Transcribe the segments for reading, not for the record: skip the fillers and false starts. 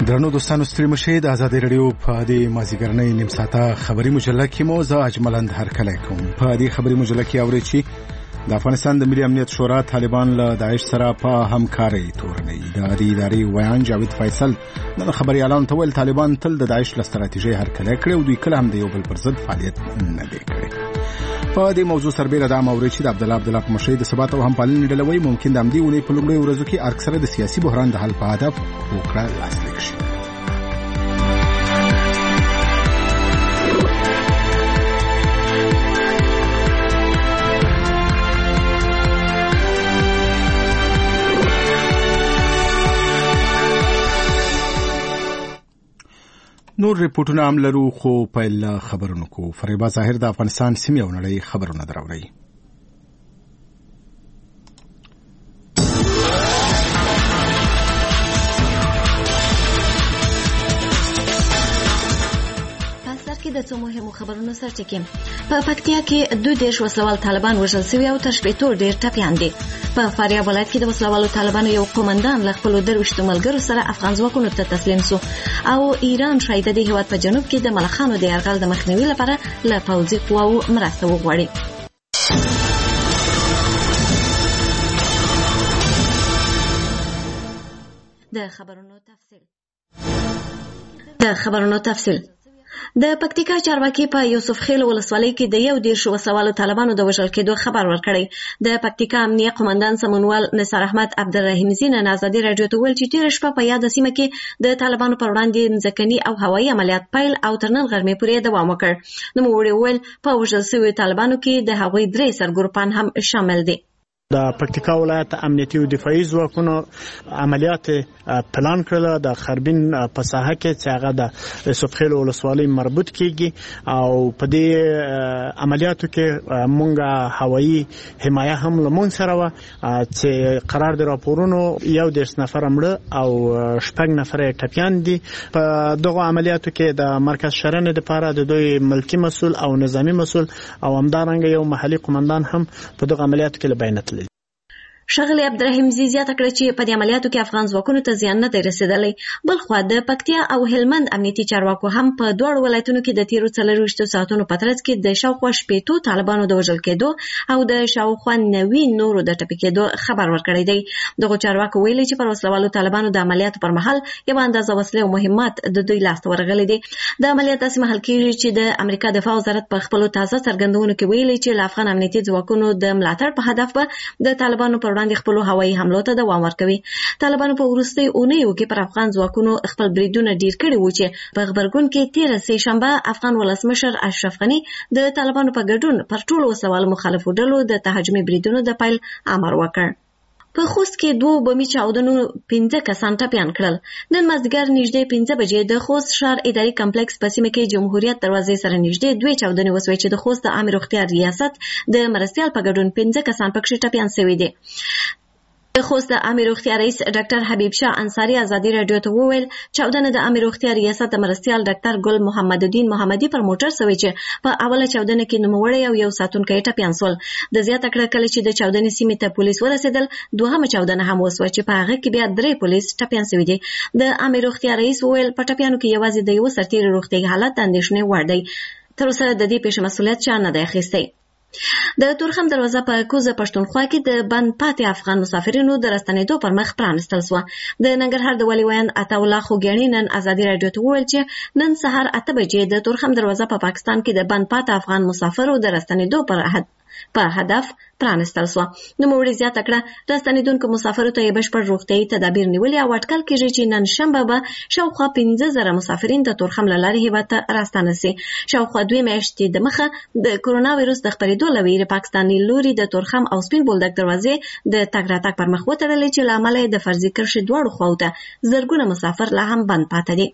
درنو دوستانو ستړي مشئ. د آزادۍ رادیو په دې مازیګرنۍ نیم ساعته خبري مجله کې مو زه اجملند هرکلی کوم. په دې خبري مجله کې اورئ چې د افغانستان د ملي امنیت شورا طالبان له داعش سره په همکارۍ تورنوي. د دې ادارې ویان جاوید فیصل د خبريالانو ته ویل طالبان تل د داعش له ستراتیژۍ هرکلی کړی او دوی کله هم د یو بل پر ضد فعالیت نه دی کړی. په دې موضوع سربېره دا اورئ چې د عبدالله په مشرۍ د ثبات او همپالنې ډله وایي ممکن د همدې اونۍ په لومړیو ورځو کې ارګ سره د سیاسي بحران د حل په هدف وکړه لاسلیک شي. نور ریپورتونه هم لرو خو پیل خبرونو کو. فریبا ظاهر د افغانستان سیمې او نړۍ خبرونه دراوړي. د څو مهمو خبرونو سرچکه په پکتیا کې 22 وسلوال طالبان وژل شوي او تر شپېتو ډېر ټپیان دي. په فاریاب ولایت کې د وسلوالو طالبانو یو قومندان له خپلو درویشتو ملګرو سره افغان ځواکونو ته تسلیم شو او ایران شاید د هیواد په جنوب کې د ملخانو د یرغل د مخنیوي لپاره له پوځي قواو مرسته وغواړي. د خبرونو تفصیل د پکتیکا چارواکي په یوسف خیل ولسوالۍ کې د 11 وسوالو طالبانو د وژل کېدو خبر ورکړی. د پکتیکا امنیه قومندان سمونوال نثار احمد عبدالرحیم زین آزادي رادیو ته ویل چې تیر شپه په یاد سیمه کې د طالبانو پر وړاندې ځمکني او هوایي عملیات پیل او تر نن غرمې پورې دوام وکړ. نو موږ ویل په وژل شویو طالبانو کې د هغوی 3 سرګروپان هم شامل دي. د پکتیکا ولایت امنیتي او دفاعي ځواکونو عملیات پلان کړل د خربین په ساحه کې چې هغه د یوسف خیل ولسوالۍ مربوط کیږي او په دې عملیاتو کې مونږه هوایي حمایه هم لمون سره و چې قرار د راپورونو 11 نفر مړه او 6 نفر ټپیان دي. په دغه عملیاتو کې د مرکز شرنې لپاره د دوی ملکی مسول او نظامی مسول او همدارنګه یو محلي قومندان هم په دغه عملیاتو کې لبینت. ښاغلی عبدالرحیم زی زیاته کړه چې په دې عملیاتو کې افغان ځواکونو ته زیان نه دی رسېدلی. بل خوا د پکتیا او هلمند امنیتي چارواکو هم په دواړو ولایتونو کې د تیرو 24 ساعتونو په ترڅ کې د شاوخوا 80 طالبانو د وژل کېدو او د شاوخوا 90 نورو د ټپي کېدو خبر ورکړی دی. دغه چارواکو ویلي چې پر وسلوالو طالبانو د عملیاتو پر مهال یو اندازه وسلې او مهمات د دوی لاسته ورغلي دي. د عملیات داسې مهال کېږي چې د امریکا دفاع وزارت په خپلو تازه څرګندونو کې ویلي چې له افغان امنیتي ځواکونو د ملاتړ په هدف به د طالبانو پر وړاندې خپل هوایي حملو ته دوام ورکوي. طالبانو په وروستۍ اونیو کې پر افغان ځواکونو خپل بریدونه ډیر کړي وو چې په غبرګون کې 13 شنبه افغان ولسمشر اشرف غنی د طالبانو په ګډون پر ټولو وسوالو مخالفو ډلو د تهاجمي بریدونو د پیل امر وکړ. په خوست کې 2 بمي چاودنو 15 کسان ټپیان کړل. نن مازدیګر نږدې 15 بجې د خوست ښار اداري کمپلیکس په سیمه کې جمهوریت دروازې سره نږدې 2 چاودنې وسوې چې د خوست د عامه روغتیا ریاست د مرستيال په ګډون 15 کسان پکې ټپیان شوي دي. د خوست د عامه روغتیا رئیس ډاکټر حبیب شاه انصاری آزادي رادیو ته وویل چاودنه د عامه روغتیا ریاست د مرستيال ډاکټر ګل محمد الدین محمدي پر موټر سوي چې په اوله چاودنه کې نوموړی او یو ساتونکی ټپیان شول. د زیاته کړه کله چې د چاودنې سیمې ته پولیس ورسېدل دوهمه چاودنه هم وسوه چې په هغه کې بیا 3 پولیس ټپیان شوي دي. د عامه روغتیا رئیس وویل په ټپیانو کې یوازې د یو سرتیري روغتیايي حالت اندېښنې وړ دی. تر اوسه د دې پیښې مسؤلیت چا نه دی اخیستی. د تورخم دروازه په کوزه پښتونخوا کې د بند پاتې افغان مسافرینو د راستنېدو پر مخ پرانستل شو. د ننګرهار د والي ویان عطا الله خوګیاڼي نن آزادي رادیو ته وویل چې نن سهار 8 بجې د تورخم دروازه په پاکستان کې د بند پاتې افغان مسافرو د راستنېدو په هدف پرانستل شو. نو موږ زیاته کړه راستنېدونکو مسافرو ته بشپړ روغتیايي تدابیر نیولې او اټکل کېږي چې نن شنبه به شاوخوا 15,000 مسافرین د تورخم له لارې هیواد ته راستانه شي. شاوخوا 2 میاشتې د مخه د کرونا وایروس د خپرېدو له ویرې پاکستاني لوري د تورخم او سپین بولدک دروازې د تګ راتګ پر مخ وتړلې چې له امله د فرضي کرښې دواړو خواو ته زرګونه مسافر لا هم بند پاتې دي.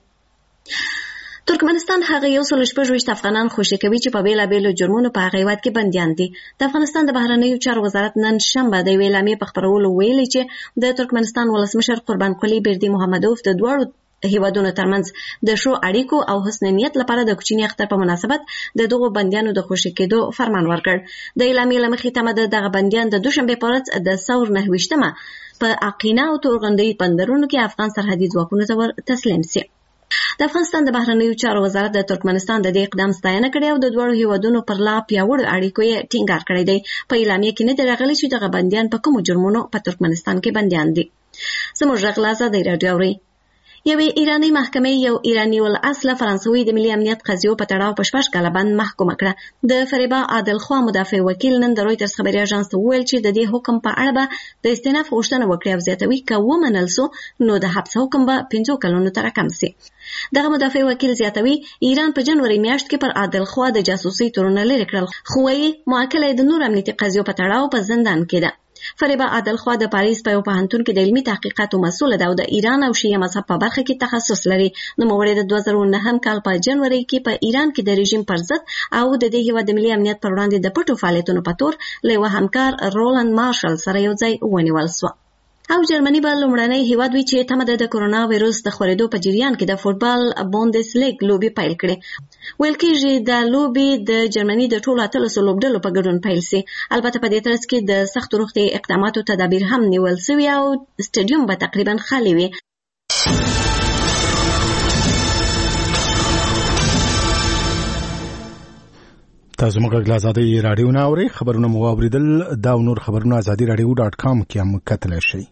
ترکمنستان هغه 116 افغانان خوشي کوي چې په بیلابېلو جرمونو په هغه هیواد کې بنديان دي. د افغانستان د بهرنیو چارو وزارت نن شنبه د ویلامې په خبرولو ویلي چې د ترکمنستان ولسمشر قربان قلی بردی محمدوف د دوړو هیوادونو ترمنځ د شو اړیکو او حسن نیت لپاره د کوچني اختر په مناسبت د دغو بندیانو د خوشي کېدو فرمان ورکړ. د اعلامیې له مخې تمه د دغه بندیان د دوشنبه په ورځ د ثور 9 په عقینه او تورغندۍ بندرونو کې افغان سرحدي ځواکونو ته تسلیم شي. د افغانستان د بهرنیو چارو وزارت د ترکمنستان د دې اقدام ستاینه کړې او د دوه هیوادونو پر لا پیاوړو اړیکو یې ټینګار کړی دی. په اعلامیه کې نه دی راغلی چې دغه بندیان په کومو جرمونو په ترکمنستان کې بندیان دي. زموږ غږ له آزادۍ راډیو اوري. یوې ایراني محکمې یو ایراني الاصله فرانسوي د ملي امنیت قضیو په تړاو په 6 کاله باندې محکومه کړه. د فریبا عادل خوا مدافع وکیل نن د رویټرز خبري اژانس ته وویل چې د دې حکم په اړه به د استئناف غوښتنه وکړي او زیاتوي که ومنل سو نو د حبس حکم به 5 کلونو ته راکم شي. دغه مدافع وکیل زیاتوي ایران په جنوري میاشت کې پر عادل خوا د جاسوسي تورونه لري کړل، خو یې موکله د نور امنیتي قضیو په تړاو په زندان کې ده. فریبا عادل خوا د پاریس په یو پوهنتون کې د علمي تحقیقاتو مسؤل ده او د ایران او شیعه مذهب په برخه کې تخصص لري. نو موري د 2009 کال په جنوري کې په ایران کې د رژیم پر ضد او د دې هیواد د ملي امنیت پر وړاندې د پټو فعالیتونو په تور له همکار رولند مارشل سره یو ځای ونیول شو. او جرمني به لومړنی هیواد وي چې تمه د کرونا وایروس د خورېدو په جریان کې د فوټبال بوندس لیګ لوبي پیل کړي. ویل کېږي د لوبي د جرمني د ټولو 13 لوبډلو په ګډون پیل سي. البته په دې ترڅ کې د سخت روغتي اقداماتو تدابیر هم نیول شوي او سټډیوم به تقریبا خالي وي. تاسو موږ له آزادۍ راډیو نه اورئ. خبرونه مو واوریدل. دا نور خبرونه azadi-radio.com کې هم کتلی شئ.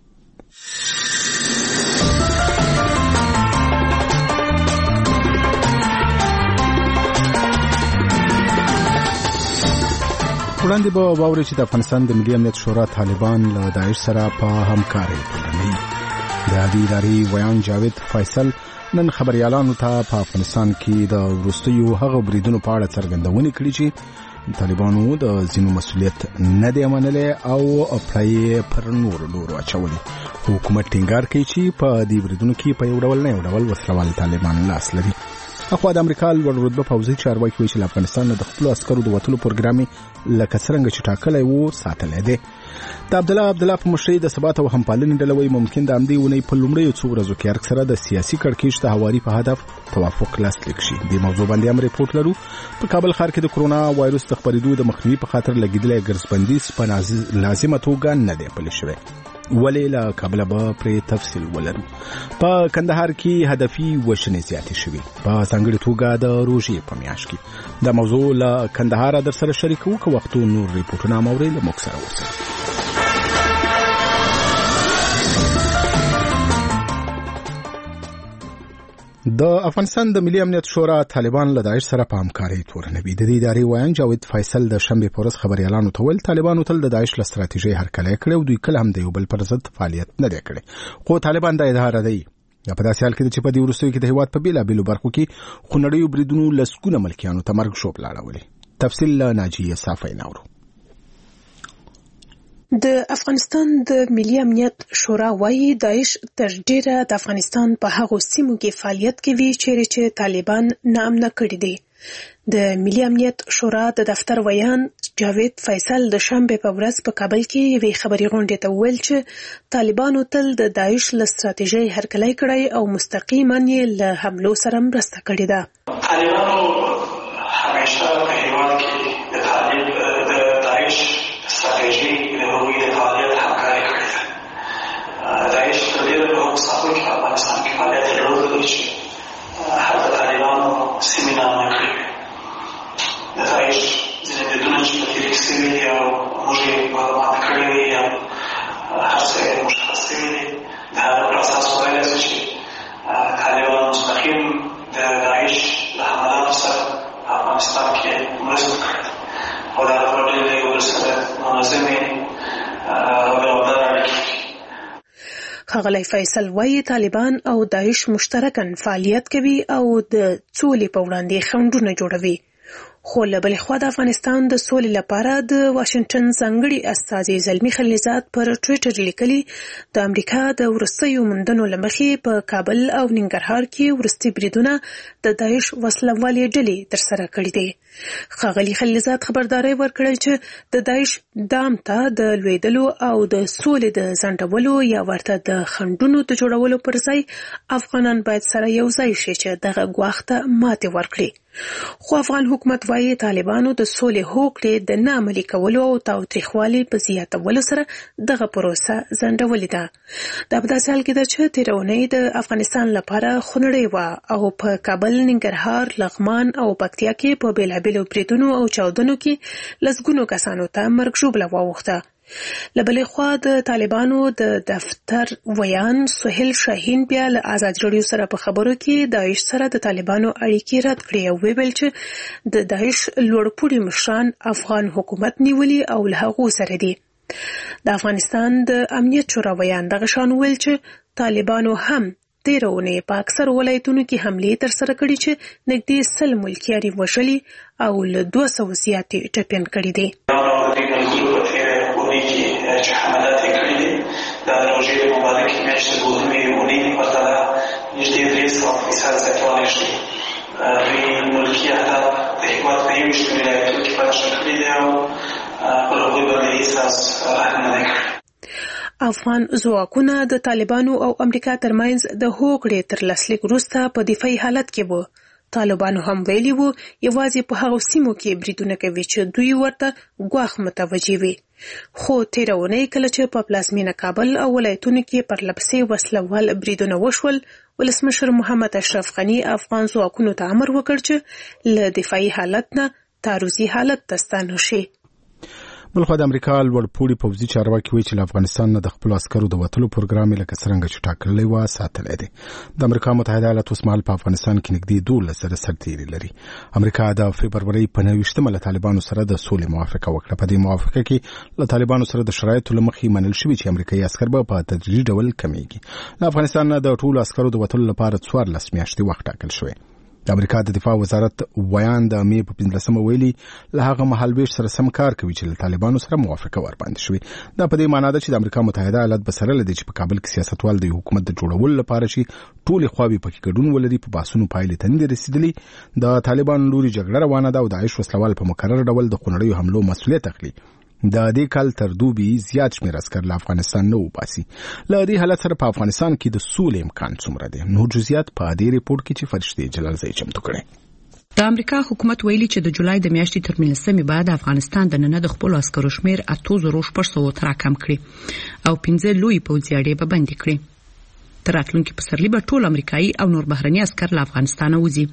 وړاندې به واورئ چې د افغانستان د ملي امنیت شورا طالبان له داعش سره په همکارۍ تورنوي. د دې ادارې ویان جاوید فیصل نن خبريالانو ته په افغانستان کې د وروستیو هغه بریدونو په اړه څرګندونه کړې چې طالبانو د ځینو مسؤلیت نه دی منلی او پرې پر نور لورو اچولي. حکومت ټینګار کوي چې په دې بریدونو کې په یو ډول نه یو ډول وسلوال طالبان لاس لري. اخوا د امریکا لوړ رتبه پوځي چارواکي وایي چې افغانستان د خپل عسکرو د وټلو پروګرام لکه څنګه چې ټاکلی وو ساتلی دی. د عبدالله په مشرۍ د ثبات او همپالنې ډله وایي ممکن د همدې اونۍ په لومړیو څو ورځو کې ارګ سره د سیاسي کړکېچ د هواري په هدف توافق لاسلیک شي. دې موضوع باندې هم ریپورټ لرو. په کابل ښار کې د کرونا وایروس د خپرېدو د مخنیوي په خاطر لګېدلی ګرځبندیز په لازمه توګه نه دی پلی شوی. ولې له کابل به پرې تفصیل ولرو. په کندهار کې هدفي وژنې زیاتې شوي په ځانګړې توګه د روژې په میاشت کې. دا موضوع له کندهار در سره شریکو که وختو نور ریپورټونه موري له موږ سره اوسئ. د افغانستان د ملي امنیت شورا طالبان له داعش سره په همکارۍ تورنوي. د دې ادارې ویان جاوید فیصل د شنبې په ورځ خبريالانو ته ویل طالبانو تل د داعش له ستراتیژۍ هرکلی کړی او دوی کله هم د یو بل پر ضد فعالیت نه دی کړی. خو طالبان دا ادعا ردوي. په داسې حال کې چې په دې وروستیو کې د هیواد په بېلابېلو برخو کې خونړیو بریدونو لسګونه ملکیانو ته مرګ ژوبله اړولې. تفصیل له ناجیه صافی ناورو. د افغانستان د ملي امنیت شورا وايي داعش تر ډیره د افغانستان په هغو سیمو کې فعالیت کوي چې طالبان ناامنه کړي دي. د ملي امنیت شورا د دفتر ویان جاوید فیصل د شنبې په ورځ په کابل کې یوې خبري غونډې ته وویل چې طالبانو تل د داعش له ستراتیژۍ هرکلی کړی او مستقیما یې له حملو سره مرسته کړې ده. طالبانو همیشه په هیواد کې د داعش ستراتیژي هغوی د فعالیت همکاري کړې ده. داعش تر ډېره په هغو ساحو کې په افغانستان کې فعالیت درلودلی چې هلته طالبانو سیمې ناامنه کړې وې. د داعش ځینې بریدونه چې په تېر کې شوي دي او موږ یې ماته کړې وې یا هر څه یې مشخص شوي دي، د هغه پر اساس ویلی شو چې طالبان مستقیم د داعش له حملاتو سره په افغانستان کې مرسته کړې ده او د هغه په ډېر یو بل سره منظمې ښاغلی فیصل وايي طالبان او داعش مشترکاً فعالیت کوي او د سولې په وړاندې خنډونه جوړوي. خو له بلې خوا د افغانستان د سولې لپاره د واشنگټن ځانګړي استازي زلمي خلیلزاد پر ټویټر لیکلي د امریکا د وروستیو موندنو له مخې په کابل او ننګرهار کې وروستي بریدونه د داعش وسلوالې ډلې ترسره کړي دي. ښاغلي خلیلزاد خبرداری ورکړی چې د داعش دام ته د لویدلو او د سولې د ځنډولو یا ورته د خنډونو د جوړولو پر ځای افغانان باید سره یو ځای شي چې دغه ګواښ ته ماتې ورکړي. خو افغان حکومت وايي طالبانو د سولې هوکړې د نه عملي کولو او تاوتریخوالي په زیاتولو سره دغه پروسه ځنډولې ده. دا په داسې حال کې ده چې تېره اونۍ د افغانستان لپاره خونړۍ وه او په کابل، ننګرهار، لغمان او پکتیا کې په بېلابېلو بریدونو او چاودنو کې لسګونو کسانو ته مرګ ژوبله واوښته. له بلې خوا د طالبانو د دفتر ویان سهیل شاهین بیا له آزاد راډیو سره په خبرو کې داعش سره د طالبانو اړیکې رد کړې او ویل چې د داعش لوړپوړي مشران افغان حکومت نیولي او له هغو سره دي. د افغانستان د امنیت شورا ویان دغه شان ویل چې طالبانو هم تېره اونۍ په اکثر ولایتونو کې حملې ترسره کړي چې نږدې 100 ملکیاري وژلي او له 200 زیاتې ټپیان کړي دي. چې حملات یې کړي دي د روژې مبارکې میاشتې دوهمې اونۍ پرتله نږدې 300% زیاتوالی شوی. دوی ملکي اهداف د هېواد په 21 ولایتونو کې پراخه کړي دي او پر هغوی باندې هېڅ رحم نه دی کړی. افغان ځواکونه د طالبانو او امریکا ترمنځ د هوکړې تر لاسلیک وروسته په دفاعي حالت کې وو. طالبانو هم ویلي وو یوازې په هغو سیمو کې بریدونه کوي چې دوی ورته ګواښ متوجه وي. خو تېره اونۍ کله چې په پلازمینه کابل او ولایتونو کې پرلپسې وسلوال بریدونه وشول، ولسمشر محمد اشرف غني افغان ځواکونو ته امر وکړ چې له دفاعي حالت نه تعرضي حالت ته ستانه شي. بلخوا د امریکا لوړپوړي پوځي چارواکي وایي چې له افغانستان نه د خپلو عسکرو د وتلو پروګرام یې لکه څرنګه چې ټاکلی وه ساتلی دی. د امریکا متحده ایالات اوس مهال په افغانستان کې نږدې 12 سرتیري لري. امریکا د فبرورۍ په 29 له طالبانو سره د سولې موافقه وکړه. په دې موافقه کې له طالبانو سره د شرایطو له مخې منل شوي چې امریکایي عسکر به په تدریجي ډول کمیږي. له افغانستان نه د ټولو عسکرو د وتلو لپاره 14 میاشتې وخت ټاکل شوی. د امریکا د دفاع وزارت ویان د مې په 15 ویلي له هغه مهالویش سره سم کار کوي چې له طالبانو سره موافقه ورباندې شوې. دا په دې معنی ده چې د امریکا متحده ایالات به سره لدی چې په کابل کې سیاستوال د حکومت د جوړولو لپاره شي ټول خواوې پکې ګډون ولري. په باسونو پایلې ته نه رسیدلي. د طالبانو لوري جګړه روانه ده او د داعش وسلوال په مکرر ډول د خونړیو حملو مسؤلیت اخلي. د دې کال تر دوبي زیات شمېر عسکر له افغانستان نه وباسي. له دې حالت سره په افغانستان کې د سولې امکان څومره دی؟ نور جزئیات په دې ریپورت کې چې فرشتي جلالزی چمتو کړي. د امریکا حکومت ویلي چې د جولای د میاشتې تر 15 بعد افغانستان د نن د خپل عسکرو شمیر 8600 تر کم کړي او 15 لوی پوځي اډې به بندي کړي. تر راتلونکي پسرلي به ټول امریکایي او نور بهرني عسکر له افغانستان وځي.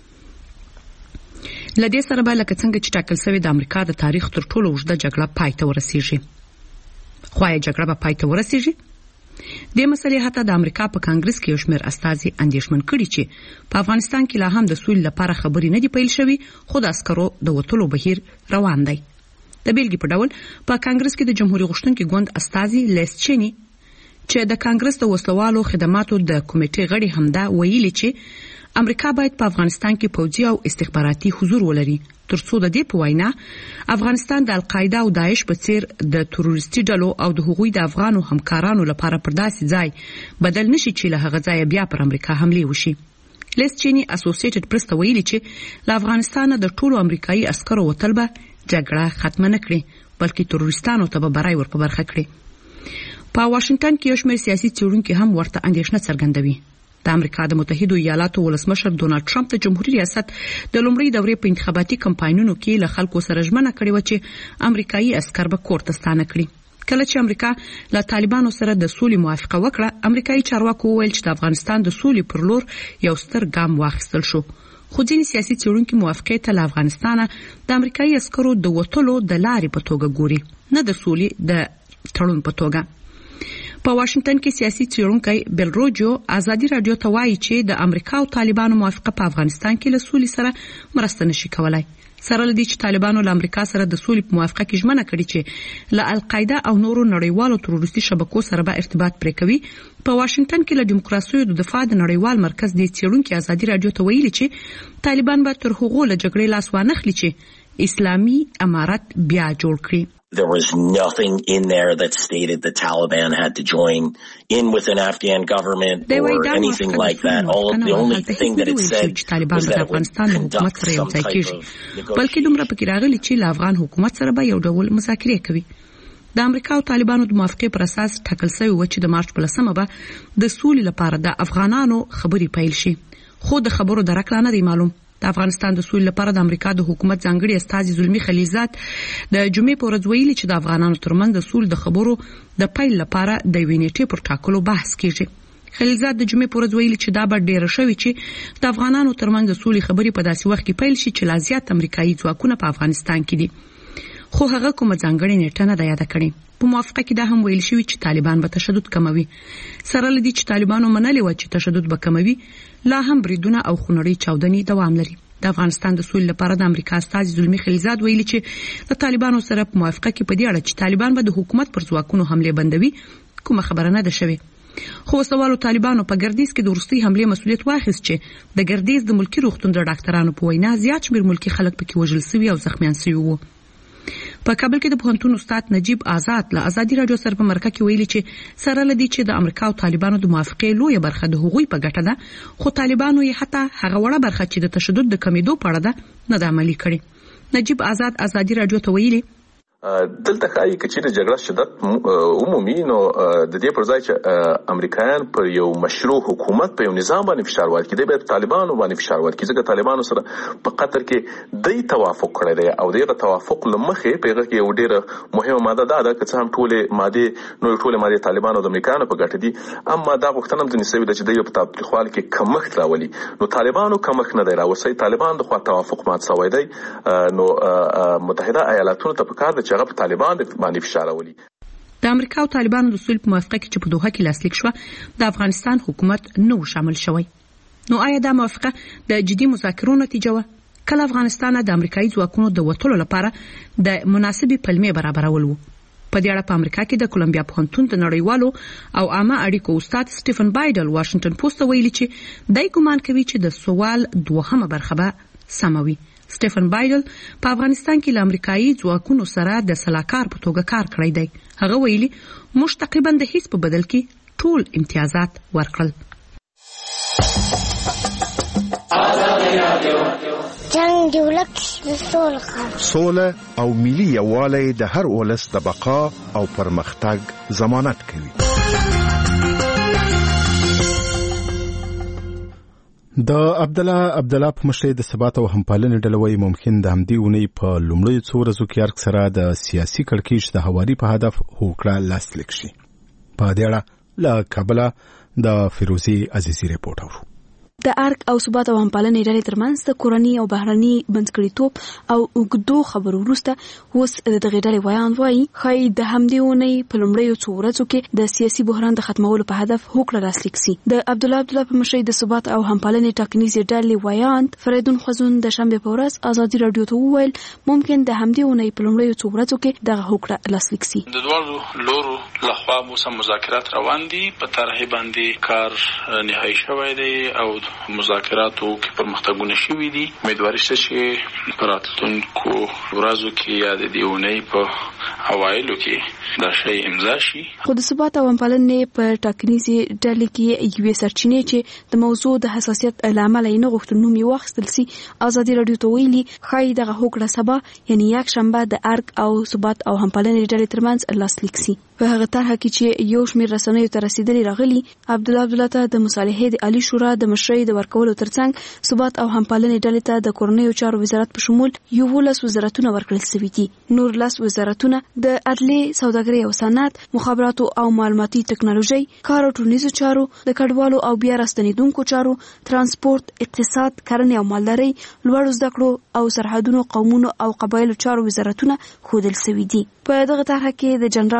لدې سره به لکه څنګه چې ټاکل شوی د امریکا د تاریخ تر ټولو اوږده جګړه پای ته ورسیږي. خو یا جګړه به پای ته ورسیږي؟ د مسلې حتی د امریکا په کانګرس کې یو شمېر استازي اندېښمن کړي چې په افغانستان کې لا هم د سولې لپاره خبرې نه دي پیل شوي، خو د عسکرو د وتلو بهیر روان دی. د بیلګې په ډول په کانګرس کې د جمهوریت غوښتونکي ګوند استازي لیس چینی چې د کانګرس د وسلوالو خدماتو د کمیټې غړي همدا ویلي چې امریکا باید په افغانستان کې پوځي او استخباراتي حضور ولري ترڅو د دې په وینا افغانستان د القاعده او داعش په څیر د تروریستي ډلو او د هغوی د افغانو همکارانو لپاره پر داسې ځای بدل نشي چې له هغه ځای بیا پر امریکا حمله وشي. لیس چینی اسوسییټډ پریس ته ویلي چې له افغانستان د ټولو امریکایي عسکرو وتل به جګړه ختم نه کړي بلکې تروریستانو ته به برای ور په برخه کړي. په واشنگټن کې یو شمېر سیاسي څېړونکي هم ورته اندېښنه څرګندوي. د امریکا د متحده ایالاتو ولسمشر ډونالد ټرمپ د جمهوریت ریاست د لومړۍ دورې په انتخاباتي کمپاینونو کې له خلکو سره ژمنه کړې و چې امریکایي عسکر به کور ته ستانه کړي. کله چې امریکا له طالبانو سره د سولې موافقه وکړه، امریکایي چارواکو وویل چې د افغانستان د سولې پر لور یو ستر ګام واخیستل شو. خو ځینې سیاسي څېړونکي موافقې ته له افغانستانه د امریکایي عسکرو د وتلو د لارې په توګه ګوري، نه د سولې د تړون په توګه. په واشنگټن کې سیاسي څېړونکی بیل روجو ازادي رادیو ته وایي چې د امریکا او طالبانو موافقه په افغانستان کې له سولې سره مرسته نشي کولای، سره لدی چې طالبانو له امریکا سره د سولې په موافقه کې ژمنه کړې چې له القاعده او نورو نړیوالو تروریستي شبکو سره به ارتباط پرې کوي. په واشنگټن کې له دیموکراسي د دفاع د نړیوال مرکز د څېړونکو ازادي رادیو ته ویلي چې طالبان به تر هغو له جګړې لاس وانخلي چې اسلامي امارت بیا جوړ کړي. There was nothing in there that stated the Taliban had to join in with an Afghan government or anything like that. The only thing that it said was that it would conduct some type of negotiation. بلکې دومره پکې راغلي چې له افغان حکومت سره به یو ډول مذاکرې کوي. د امریکا او طالبانو د موافقې پر اساس ټاکل شوی و چې د مارچ په 10مه به د سولې لپاره د افغانانو خبرې پیل شي. خو د خبرو درک نه دی معلوم. د افغانستان د سولې لپاره د امریکا د حکومت ځانګړي استازي زلمی خلیلزاد د جمعې په ورځ ویلي چې د افغانانو ترمنځ د سولې د خبرو د پیل لپاره د وینېټې پر ټاکلو بحث کیږي. خلیلزاد د جمعې په ورځ ویلي چې دا به ډېر شوی چې د افغانانو ترمنځ د سولې خبرې په داسې وخت کې پیل شي چې لا زیات امریکایي ځواکونه په افغانستان کې دي. خو هغه کومه ځانګړې نیټه نه ده یاد کړې. په موافقه کې دا هم ویل شوی چې طالبان به تشدد کموي. سره لدی چې طالبانو منلي و چې تشدد به کموي، لا هم بریدونه او خونړۍ چاودنې دوام لري. د افغانستان د سولې لپاره د امریکا استازي زلمی خلیلزاد ویلي چې د طالبانو سره په موافقه کې په دې اړه چې طالبان به د حکومت پر ځواکونو حمله بندوي کومه خبره نه ده شوې. خو سوالو طالبانو په ګردیز کې د وروستي حمله مسؤلیت واخیست چې د ګردیز د ملکی روغتون د ډاکټرانو په وینا زیات شمېر ملکی خلک پکې وژل شوي او زخمیان شوي وو. په کابل کې د پوهنتون استاد نجیب آزاد له ازادي رادیو سره په مرکه کې ویلي چې سره لدی چې د امریکا او طالبانو د موافقې لویه برخه د هغوی په ګټه ده، خو طالبانو یې حتی هغه وړه برخه چې د تشدد د کمیدو په اړه ده نه ده عملي کړې. نجیب آزاد ازادي رادیو ته ویلي دلته ښایي که چیرې جګړه شدت عمومي نو د دې پر ځای چې امریکایان پر یو مشروع حکومت په یو نظام باندې فشار ورکړي، دی باید طالبانو باندې فشار ورکړي، ځکه طالبانو سره په قطر کې دی توافق کړی دی او دغه توافق له مخې په هغه کې یو ډېره مهمه ماده ده که څه هم ټولې مادې طالبانو د امریکایانو په ګټه دي، اما دا غوښتنه هم ځینې شوې ده چې دوی په تاوتریخوالي کې کمښت راولي. نو طالبانو کمښت نه دی راوستی، طالبان د خوا توافق مات شوی دی. نو متحده ایالاتونو ته پکار ده چې هغه په طالبان باندې فشار راولي. د امریکا او طالبانو د سولې په موافقه کې چې په دوحه کې لاسلیک شوه د افغانستان حکومت نه و شامل شوی. نو آیا دا موافقه د جدي مذاکرو نتیجه وه؟ کله افغانستان د امریکایي ځواکونو د وټلو لپاره د مناسبې پلمې برابرول وو. په دې اړه په امریکا کې د کولمبیا پوهنتون د نړیوالو او عامه اړیکو استاد سټیفن بایډل واشنگټن پوسټ ته ویلي چې دای ګمان کوي چې د سوال دوهمه برخه به سموي. سټیفن بایډل په افغانستان کې له امریکایي ځواکونو سره د سلاکار په توګه کار کړی دی. هغه ویلي موږ تقریبا د هیڅ په بدل کې ټول امتیازات ورکړل. جنگ د ولس سوله او ملي یووالی د هر ولس د بقا او پرمختګ ضمانت کوي. د عبدالله په مشرۍ د ثبات او همپالنې ډلوي ممکن د همدې اونۍ په لومړیو څو ورځو کې ارګ سره د سیاسي کړکېچ د هواري په هدف هوکړه لاسلیک شي. په دې اړه له کابل د فیروزي عزیزي ریپورت اورو. د ارګ او ثبات او همپالنې ډلې ترمنځ د کورنۍ او بهرني منځګړیتوب او اوږدو خبرو وروسته اوس دغه ډلې ویان وایي ښایي د همدې اونۍ په لومړیو څو ورځو کې د سیاسي بحران د ختمولو په هدف هوکړه لاسلیک شي. د عبدالله په مشرۍ د ثبات او همپالنې ټاکنیزې ډلې ویان فریدون خوځون د شنبې په ورځ ازادي رادیو ته وویل ممکن د همدې اونۍ په لومړیو څو ورځو کې دغه هوکړه لاسلیک شي. د دواړو لورو لخوا موسم مذاکرات روان دي، په طرحه باندې کار نهایی شوی دی او مذاکراتو کې پرمختګونه شوي دي. امیدواري شته چې په راتلونکو ورځو کې یا د دې اونۍ په اوایلو کې دا شی امضا شي. خو د ثبات او همپالنې په ټاکنیزې ډلې کې یوې سرچینې چې د موضوع د حساسیت له امله یې نه غوښتل نوم یې واخیستل سي ازادي رادیو ته ویلي ښایي دغه هوکړه سبا یعنې یکشنبه د ارګ او ثبات او همپالنې ډلې ترمنځ لاسلیک سي. په هغه طرحه کې چې یو شمېر رسنیو ته رسیدلي راغلي عبدالله ته د مصالحې د عالی شورا د مشرۍ د ورکولو ترڅنګ ثبات او همپالنې ډلې ته د کورنیو چارو وزارت په شمول 11 وزارتونه ورکړل شوي دي. نور 10 وزارتونه د عدلي، سوداګرۍ او صنعت، مخابراتو او معلوماتي ټکنالوژي، کار او ټولنیزو چارو، د کډوالو او بیا راستنیدونکو چارو، ترانسپورت، اقتصاد، کرنې او مالدارۍ، لوړو زده کړو او سرحدونو، قومونو او قبایلو چارو وزارتونه ښودل شوي دي. په دغه طرحه کې د جنرال عبدالرشید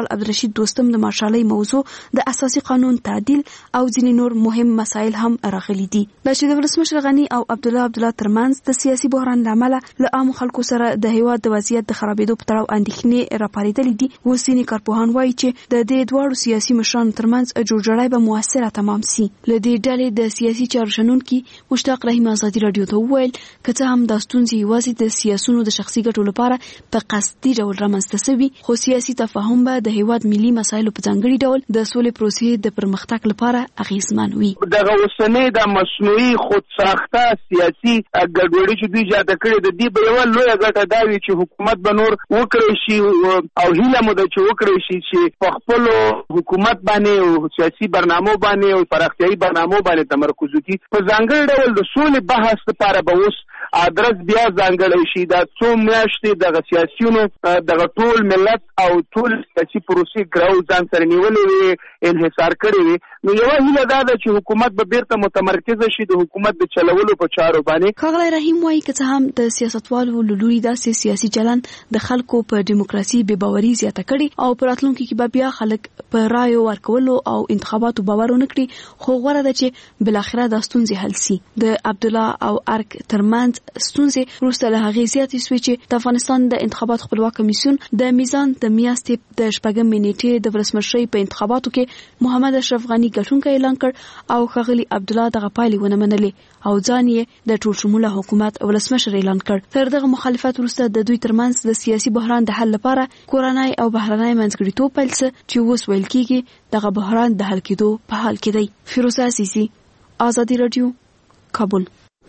رشید دوستم د مارشالۍ موضوع د اساسي قانون تعدیل او ځینې نور مهم مسایل هم راغلي دي. د چې د ولسمشر غنی او عبدالله ترمنځ د سیاسي بحران لامل له عام خلکو سره د هیواد د وضعیت د خرابېدو په تړاو اندېښنې راپارېدلې دي. اوس ځینې کارپوهان وایي چې د دې دواړو سیاسي مشرانو ترمنځ جوړجاړی به موثره تمام سي. له دې ډلې د سیاسي چارو شنونکي مشتاق رحیم ازادي رادیو ته وویل که څه هم دا ستونزې یوازې د سیاسونو د شخصي ګټو لپاره په قصدي ډول رامنځته شوي، خو سیاسي تفاهم به د هیواد ملي مسایلو په ځانګړي ډول د سولې پروسې د پرمختګ لپاره اغیزمن وي. دغه اوسنۍ د مصنوعي خودساخته سیاسي ګډوډي چې دوی ایجاد کړې د دې به یوه لویه ګټه دا وي چې حکومت به نور وکړی شي او هیله مو ده چې وکړی شي چې په خپلو حکومت باندې او سیاسي برنامو باندې او پراختیایي برنامو باندې تمرکز وکړي. په ځانګړي ډول د سولې بحث لپاره به اوس ادرس بیا ځانګړی شي. دا څو میاشتې دغه سیاسیونو دغه ټول ملت او ټول سیاسي پروسې ګراو ځان سره نیولې وي، انحصار کړی وي. نو یوه هیله دا ده چې حکومت به بیرته متمرکزه شي د حکومت د چلولو په چارو باندې. ښاغلی رحیم وایي که څه هم د سیاستوالو له لوري داسې سیاسي چلند د خلکو په دیموکراسي بې باوري زیاته کړي او په راتلونکي کې به بیا خلک په رایو ورکولو او انتخاباتو باور ونه کړي، خو غوره ده چې بالاخره دا ستونزې حل سي. د عبدالله او ارک ترمنځ ستونزې وروسته له هغې زیاتې سوې چې د افغانستان د انتخابات خپلواک کمیسیون د میزان د میاشتې د 6 نیټې د ولسمشرۍ په انتخاباتو کې محمد اشرف غني ګټونکی اعلان کړ او ښاغلي عبدالله دغه پایلې ونه منلې او ځان یې د ټول شموله حکومت ولسمشر اعلان کړ. تر دغه مخالفت وروسته د دوی ترمنځ د سیاسي بحران د حل لپاره کورنۍ او بهرنۍ منځګړیتوب پیل څه چې اوس ویل کېږي دغه بحران د حل کېدو په حال کې دی. فیروزه عزیزي، ازادي رادیو، کابل.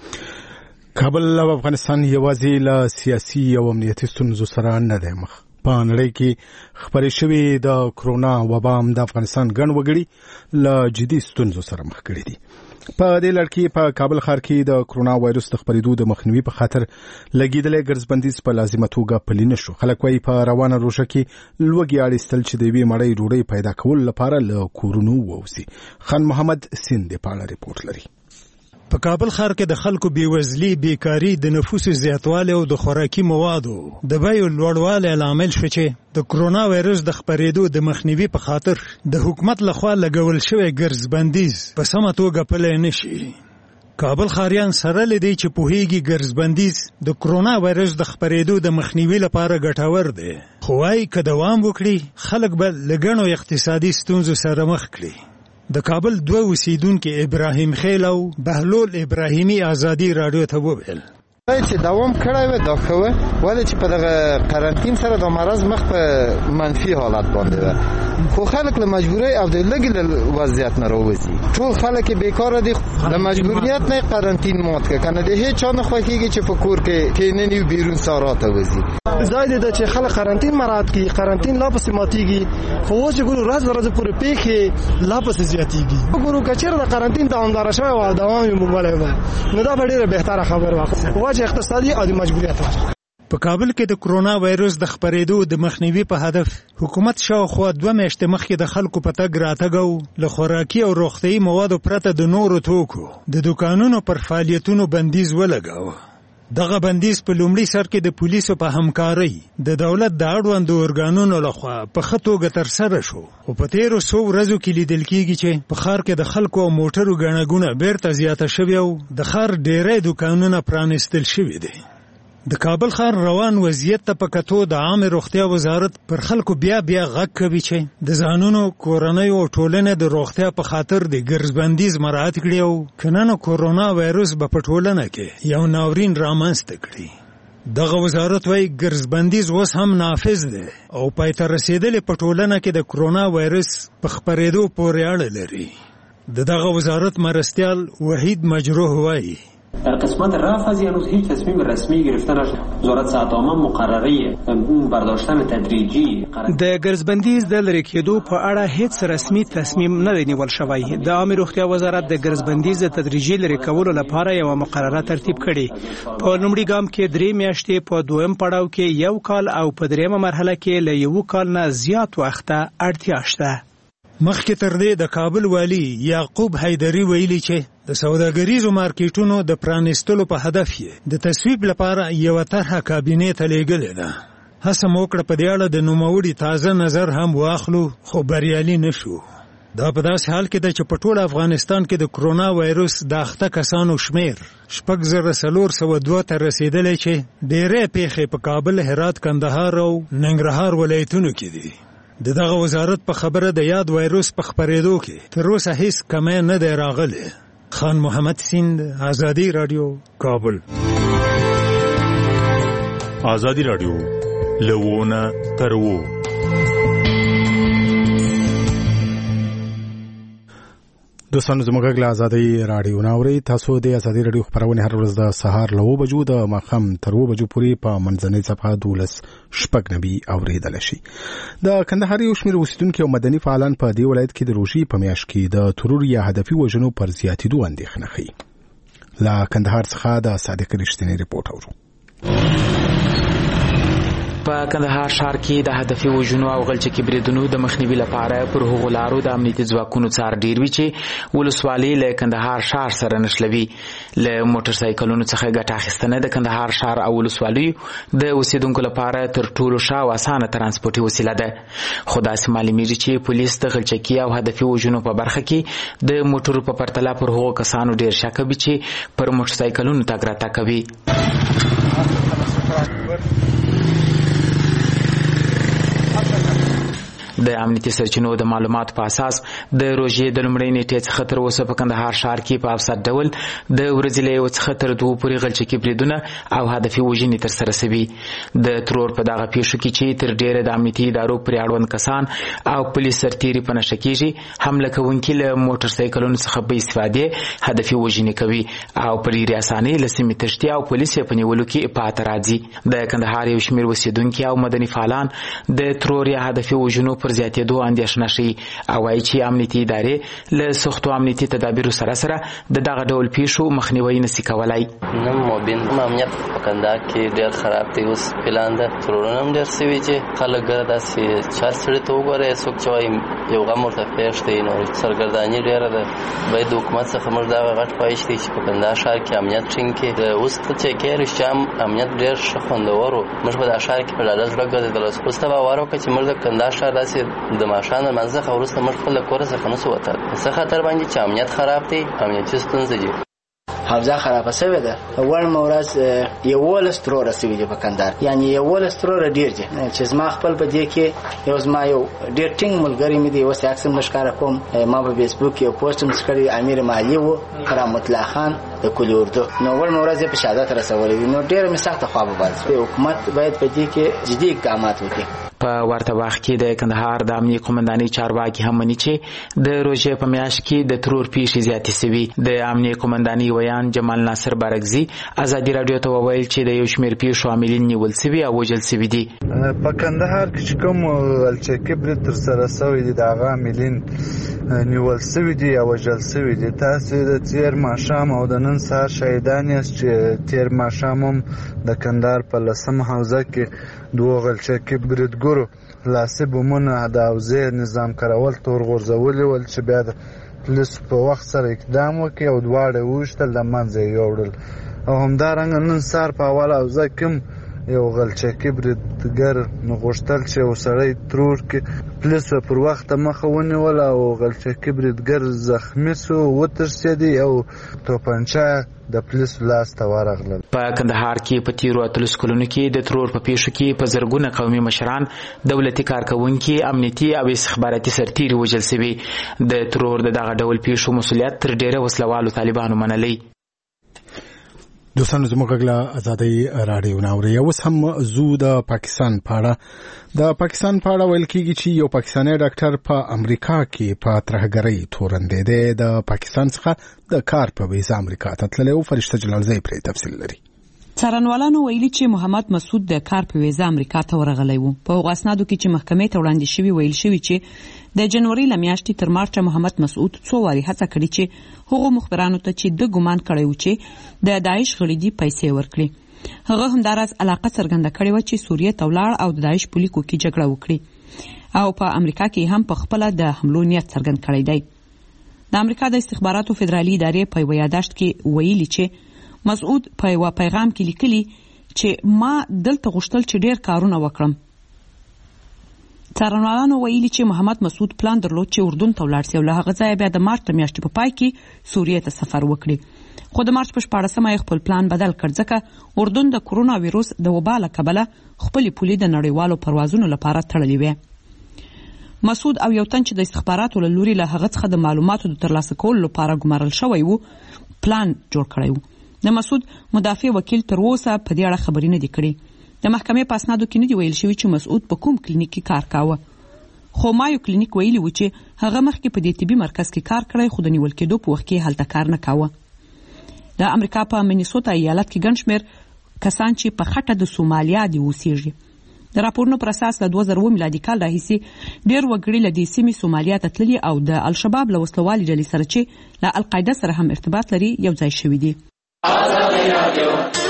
کابل او افغانستان یوازې له سیاسي او امنیتي ستونزو سره نه دی مخ. په نړۍ کې خپرې شوې د کرونا وبا هم د افغانستان ګڼ وګړي له جدي ستونزو سره مخ کړي دي. په دې لړ کې په کابل ښار کې د کرونا وایرس د خپرېدو د مخنیوي په خاطر لګېدلی ګرځبندیز په لازمه توګه پلی نه شو. خلک وایي په روانه روژه کې لوږې اړیستل چې د یوې مړۍ ډوډۍ پیدا کولو لپاره له کورونو ووځي. خان محمد سین د پاړه رپورټ لري. په کابل ښار کې د خلکو بیوزلي، بیکاري، د نفوس زیاتوالی او د خوراکي موادو د بیو لوړوالی لامل شو چې د کرونا وایرس د خپرېدو د مخنیوي په خاطر د حکومت لخوا لګول شوی ګرځبندیز په سمه توګه پلی نه شي. کابل ښاریان سره لدی چې پوهیږي ګرځبندیز د کرونا وایرس د خپرېدو د مخنیوي لپاره ګټور دی، خو وايي که دوام وکړي خلک به له ګڼو اقتصادي ستونزو سره مخ کړي. د کابل 2 اوسیدونکو ابراهیم خیل او بهلول ابراهیمی ازادي رادیو ته وویل چې دوام کړی و دا خو ولې چې په دغه قرنټین سره د مرض مخ په منفي حالت باندې و، خو خلک له مجبورۍ او د لږ وضعیت نه راوځي. ټول خلک بیکاره دي، د مجبوریت نه قرنټین مات کنه د هیڅ چا نه خوښیږي چې په کور کې کیننی بیرون ساراته وځي. زاید ده چې خلک قرنټین مراعات کوي، قرنټین لا پسې ماتيږي، خو اوس ګورو ورځ پورې پیخي لا پسې زیاتیږي. ګورو کچیر د قرنټین دوامدار شوی او دوام یې ممکن و، نو دا ډیره بهتره خبره واخله. اقتصادي او مجبوریت. په کابل کې د کرونا وایرس د خپرېدو د مخنیوي په هدف حکومت شاوخوا 2 میاشتې مخکې د خلکو په تګ راتګ له خوراکي او روغتیایي موادو پرته د نورو توکو د دوکانونو پر فعالیتونو بندیز ولګاوه. دغه بندیز په لومړي سر کې د پولیسو په همکارۍ د دولت د اړوندو ارګانونو لخوا په ښه توګه ترسره شو، او په تېرو 100 ورځو کې لیدل کېږي چې په ښار کې د خلکو او موټرو ګڼه ګوڼه بیرته زیاته شوې او د ښار ډېری دوکانونه پرانیستل شوي دي. د کابل ښار روان وضعیت ته په کتو د عامې روغتیا وزارت پر خلکو بیا غږ کوي چې د ځانونو، کورنیو او ټولنې د روغتیا په خاطر د ګرځبندیز مراعات کړي او که نه کرونا وایرس به په ټولنه کې یو ناورین رامنځته کړي. دغه وزارت وايي ګرځبندیز اوس هم نافذ دی او پای ته رسېدلې په ټولنه کې د کرونا وایرس په خپرېدو پورې اړه لري. دغه وزارت مرستیال وحید مجروح وايي قسمت رفع از هنوز هیچ تصمیم رسمی گرفته نشده. وزارت ساعتنامه مقرره برداشتن تدریجی د ګرځبندیز د لرې کېدو په اړه هیڅ رسمي تصمیم نه دی نیول شوی. د عامه روغتیا وزارت د ګرځبندیز د تدریجي لرې کولو لپاره یو مقرره ترتیب کړي. په لومړي ګام کې 3 میاشتې، په دویم پړاو کې 1 کال او په دریمه مرحله کې له 1 کال نه زیات وخت اړتیا شته. مخکې تر دې د کابل والی یعقوب حیدری ویلي چې د سوداګریزو مارکیټونو د پرانیستلو په هدف یې د تصویب لپاره یو طرحه کابینې ته لیږلې ده. هڅه مو وکړه په دې اړه د نوموړي تازه نظر هم واخلو خو بریالي نشو. دا په داسې حال کې ده چې په ټول افغانستان کې د کرونا وایروس د اخته کسانو شمیر 6402 ته رسیدلی چې ډېرې پیښې په کابل، هرات، کندهار او ننګرهار ولایتونو کې دي. دغه وزارت په خبره د یاد وایروس په خپرېدو کې تر اوسه هیڅ کمی نه دی راغلی. خان محمد سیند، آزادی رادیو، کابل. آزادی رادیو لوونه ترو. دوستانو زموږ غږ له آزادۍ راډیو ناوري. تاسو د آزادۍ راډیو خبرونه هر ورځ د سهار له 9 بجو د ماښام تر 2 بجو پورې په منځنۍ صفحه 12 اوریدل شي. د کندهار یو شمېر اوسیدونکو او مدني فعالان په دې ولایت کې د روژې په میاشت کې د ترور یا هدفي وژنو پر زیاتېدو اندېښنه ښیي. له کندهار څخه د صادق رښتینی رپورټ اورو. په کندهار ښار کې د هدفي وژنو او غلچکي بریدونو د مخنیوي لپاره پر هغو لارو د امنیتي ځواکونو څار ډیر وي چې ولسوالۍ له کندهار ښار سره نښلوي. له موټر سایکلونو څخه ګټه اخیستنه د کندهار ښار او ولسوالیو د اوسیدونکو لپاره تر ټولو ښه او اسانه ترانسپورتي وسیله ده. خو داسې معلومیږي چې پولیس د غلچکي او هدفي وژنو په برخه کې د موټرو په پرتله پر هغو کسانو ډیر شک کوي چې پر موټر سایکلونو تګ راتګ کوي. د امنیتي سرچینو د معلوماتو په اساس د روژې د لومړۍ نیټې څخه تر اوسه په کندهار ښار کې په افسر ډول د ورځې له 1 څخه تر 2 پورې غلچکي بریدونه او هدفي وژنې ترسره شوي. د ترور په دغه پیښو کې چې تر ډیره د امنیتي ادارو پورې اړوند کسان او پولیس سرتیري په نښه کېږي، حمله کوونکي له موټر سایکلونو څخه به استفادې هدفي وژنې کوي او په ډېرې اسانۍ له سیمې تښتي او پولیس یې په نیولو کې پاته راځي. د کندهار یو شمېر اوسیدونکي او مدني فعالان د ترور یا هدفي وژنو پر زیاتېدو اندېښنه ښیي او وایي چې امنیتي ادارې له سختو امنیتي تدابیرو سره سره د دغه ډول پیښو مخنیوی نشي کولای. نن مبین امنیت په کندهار کې ډېر خراب دی. اوس پلان ده ترورونه هم ډېر سوي چې خلک داسې چار سړي ته وګورئ، څوک چې وایي یو غم ورته پېښ دی، نو سرګرداني ډېره ده. باید د حکومت څخه موږ دغه غټ خواهش دی چې په کندهار ښار کې امنیت ټینګ کړي. اوس چې کې رښتیا امنیت ډېر ښه خوندور و. موږ په دغه ښار کې په ډاډه زړه ګرځېدل. اوس ته باور وکړه چې موږ د کندهار ښار داسې د ماښام لمانځه څخه وروسته موږ خپل کور څخه نشو وتلی. څه خطر باندې چې امنیت خراب دی، امنیتي ستونزې دي. حوزه خرابه شوې ده. اول مورز 11 ترور سوي دي په کندهار، یعنی 11 ترور ډیر دي چې زما خپل په دې کې یو زما یو ډیر ټینګ ملګری مې دی. اوس اکسم لشکاره کوم، ما په فیسبوک یو پوسټ هم کړی، امیر مالی وو کرامت الله خان د کلی اردو، نو اول مورز په شهادت رسولې. نو ډیر مې سخته خوابه باندې حکومت باید په دې کې جدي اقدامات وکړي. په ورته وخت کې د کندهار د امنیه قومندانۍ چارواکي هم مني چې د روژې په میاشت کې د ترور پیښې زیاتې شوي. د امنیه قومندانۍ ویان جمال ناصر بارګزي ازادي رادیو ته وویل چې د یو شمېر پیښو عاملین نیول شوي او وژل شوي دي. په کندهار کې چې کوم غلچکي برید ترسره شوی دی، د هغه عاملین نیول شوي دي او وژل شوي دي. تاسو د تیر ماښام او د نن سهار شاهدان یاست چې تیر ماښام هم د کندهار په 10 حوزه کې 2 غلچکي بریدګرو لاسي بمونه د حوزې نظام کارول تور غورځولي ول چې بیا د پولیسو په وخت سره اقدام وکړي او دواړه وویشتل، د منځه یې یوړل. او همدارنګه نن سهار په اوله حوزه کې هم یو غلچکي بریدګر غوښتل چې یو سړی ترور کې پولیسو پر وخت مخه ونیول او غلچکي بریدګر زخمي شو، وترسېدی او توپنچه د پولیسو لاس ته ورغلل. په کندهار کې په تیرو 30 کلونو کې د ترور په پیښو کې په زرګونه قومي مشران، دولتي کارکونکي، امنیتي او استخباراتي سرتیري وژل شوي. د ترور دغه ډول پیښو مسؤلیت تر ډیره وسلوالو طالبانو منلی. دوستانو زموږ غږ له آزادۍ راډیو ناوري. اوس هم زو د پاکستان په اړه ویل کېږي چې یو پاکستاني ډاکټر په امریکا کې په ترهګرۍ تورنده دی. د پاکستان څخه د کار په ویزه امریکا ته تللی و. فرشته جلالزی پرې تفصیل لري. څارنوالانو ویلي چې محمد مسعود د کار په ویزه امریکا ته ورغلی و. په هغو اسنادو کې چې محکمې ته وړاندې شوي ویل شوي چې د جنوري له میاشتې تر مارچه محمد مسعود څو وارې هڅه کړې چې هغو مخبرانو ته چې د ګمان کړی و چې د داعش غړي دي پیسې ورکړي. هغه همداراز علاقه څرګنده کړې و چې سوریې ته ولاړ او د داعش په لیکو کې جګړه وکړي او په امریکا کې هم په خپله د حملو نیت څرګند کړی دی. د امریکا د استخباراتو فدرالي ادارې په یوه یاداشت کې ویلي چې مسعود په یوه پیغام کې لیکلي چې ما دلته غوښتل چې ډیر کارونه وکړم. څارنوالانو ویلي چې محمد مسعود پلان درلود چې اردن ته ولاړ شي او له هغه ځایه بیا د مارچ د میاشتې په پای کې سوریې ته سفر وکړي. خو د مارچ په 14مه یې خپل پلان بدل کړ ځکه اردن د کرونا ویروس د وبا له کبله خپلې پولې د نړیوالو پروازونو لپاره تړلې وې. مسعود او یو تن چې د استخباراتو له لوري له هغه څخه د معلوماتو د ترلاسه کولو لپاره ګمارل شوی و پلان جوړ کړی و. د مسعود مدافع وکیل تر اوسه په دې اړه خبرې نه دي کړې. د محکمې په اسنادو کې نه دی ویل شوی چې مسعود په کوم کلینیک کې کار کاوه. خو مایو کلینیک ویلي و چې هغه مخکې په دې طبي مرکز کې کار کړی خو د نیول کېدو په وخت کې هلته کار نه کاوه. د امریکا په مینیسوتا ایالت کې ګڼ شمېر کسان چې په خټه د سومالیا دي اوسېږي. د راپورونو پر اساس له 2000 میلادي کال راهیسې ډېر وګړي له دې سیمې سومالیا ته تللي او د الشباب له وسلوالې ډلې سره چې له القاعده سره هم ارتباط لري یو ځای شوي دي.